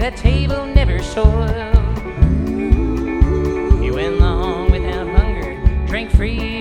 that table never soiled. He went long without hunger, drank free